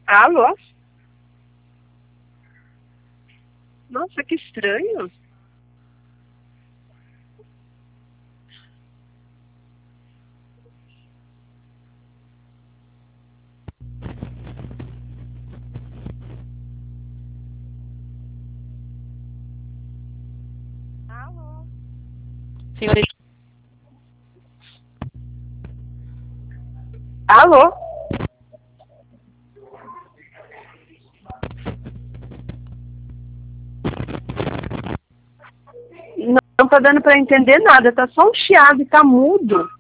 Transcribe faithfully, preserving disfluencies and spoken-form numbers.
Alô? Nossa, que estranho. Alô? Senhorita. Alô? Não, não tá dando pra entender nada, tá só um chiado e tá mudo.